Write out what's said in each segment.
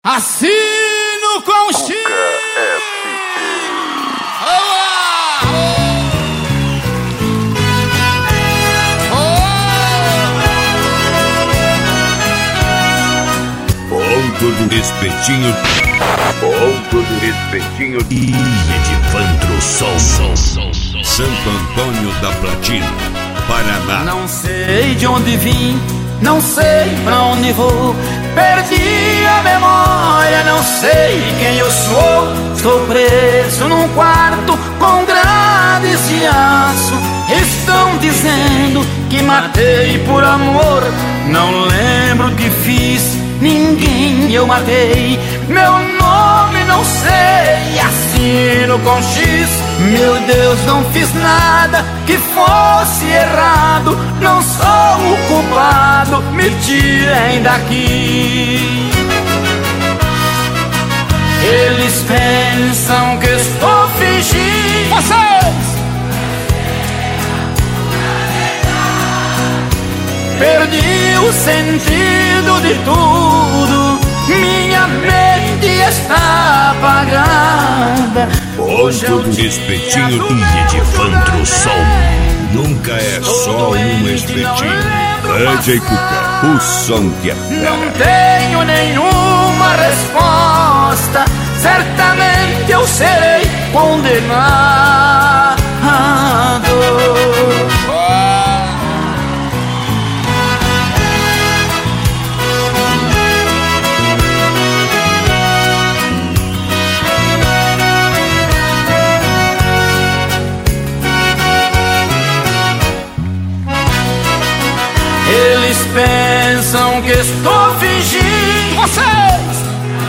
Assino com X. Ponto do espetinho. Ponto do espetinho. Ilha de Vantro Sol. Santo Antônio da Platina, Paraná. Não sei de onde vim, não sei pra onde vou. Perdi a memória, não sei quem eu sou. Estou preso num quarto com grades de aço. Estão dizendo que matei por amor. Não lembro o que fiz, ninguém eu matei. Meu nome não sei, assino com X. Meu Deus, não fiz nada que fosse errado. Não sou o culpado, me tirem daqui. Eles pensam que estou fingindo. Vocês! Perdi o sentido de tudo. Minha mente está apagada. Hoje é o dia espetinho. Ilha de Vantro Sol. Nunca é só um espetinho. Anja e Cuca, o som que é fera. Não tenho nenhuma resposta. Certamente eu serei condenado. Eles pensam que estou fingindo. Vocês!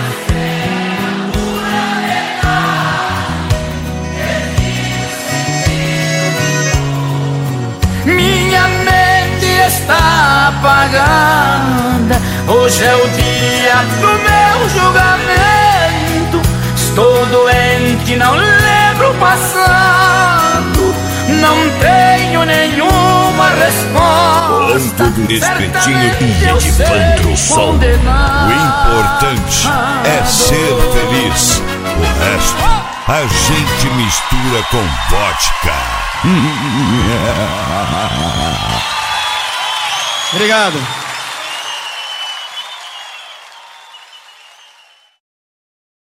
Minha mente está apagada. Hoje é o dia do meu julgamento. Estou doente, não lembro o passado. Não tenho nenhuma resposta. Ponto do espetinho. Ilha de Vantro Sol. O importante é ser feliz. O resto a gente mistura com vodka. Obrigado.